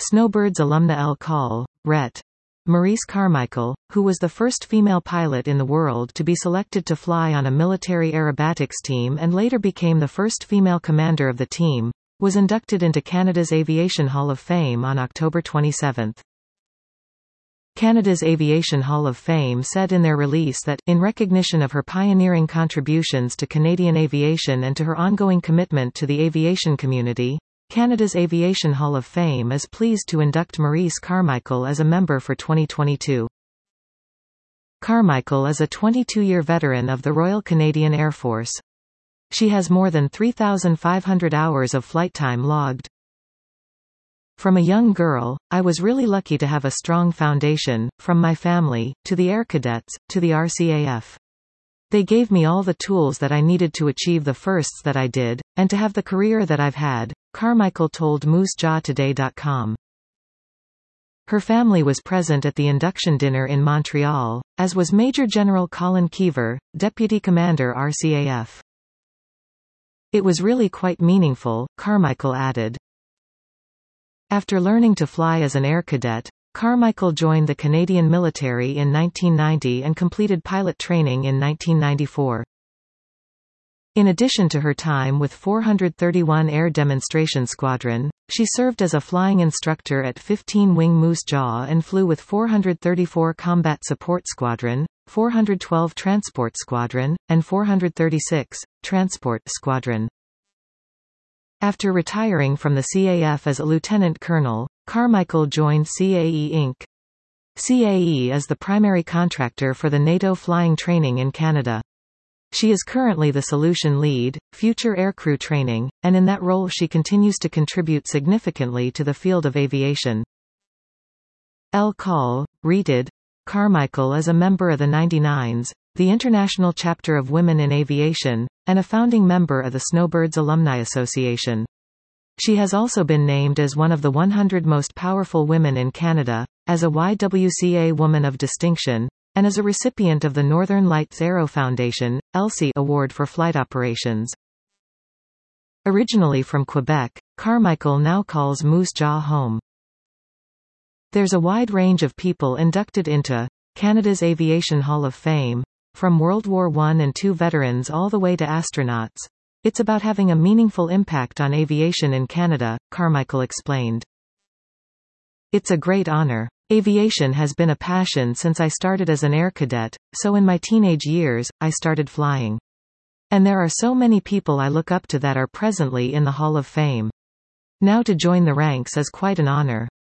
Snowbirds alumna Elle Call, Ret. Maurice Carmichael, who was the first female pilot in the world to be selected to fly on a military aerobatics team and later became the first female commander of the team, was inducted into Canada's Aviation Hall of Fame on October 27. Canada's Aviation Hall of Fame said in their release that, in recognition of her pioneering contributions to Canadian aviation and to her ongoing commitment to the aviation community, Canada's Aviation Hall of Fame is pleased to induct Maurice Carmichael as a member for 2022. Carmichael is a 22-year veteran of the Royal Canadian Air Force. She has more than 3,500 hours of flight time logged. From a young girl, I was really lucky to have a strong foundation, from my family, to the Air Cadets, to the RCAF. They gave me all the tools that I needed to achieve the firsts that I did, and to have the career that I've had, Carmichael told MooseJawToday.com. Her family was present at the induction dinner in Montreal, as was Major General Colin Keever, Deputy Commander RCAF. It was really quite meaningful, Carmichael added. After learning to fly as an air cadet, Carmichael joined the Canadian military in 1990 and completed pilot training in 1994. In addition to her time with 431 Air Demonstration Squadron, she served as a flying instructor at 15 Wing Moose Jaw and flew with 434 Combat Support Squadron, 412 Transport Squadron, and 436 Transport Squadron. After retiring from the CAF as a lieutenant colonel, Carmichael joined CAE Inc. CAE is the primary contractor for the NATO flying training in Canada. She is currently the solution lead, future aircrew training, and in that role she continues to contribute significantly to the field of aviation. Elle Call, Reted. Carmichael is a member of the 99s, the international chapter of Women in Aviation, and a founding member of the Snowbirds Alumni Association. She has also been named as one of the 100 most powerful women in Canada, as a YWCA Woman of Distinction, and as a recipient of the Northern Lights Aero Foundation, ELSI Award for Flight Operations. Originally from Quebec, Carmichael now calls Moose Jaw home. There's a wide range of people inducted into Canada's Aviation Hall of Fame, from World War I and II veterans all the way to astronauts. It's about having a meaningful impact on aviation in Canada, Carmichael explained. It's a great honor. Aviation has been a passion since I started as an air cadet, so in my teenage years, I started flying. And there are so many people I look up to that are presently in the Hall of Fame. Now to join the ranks is quite an honor.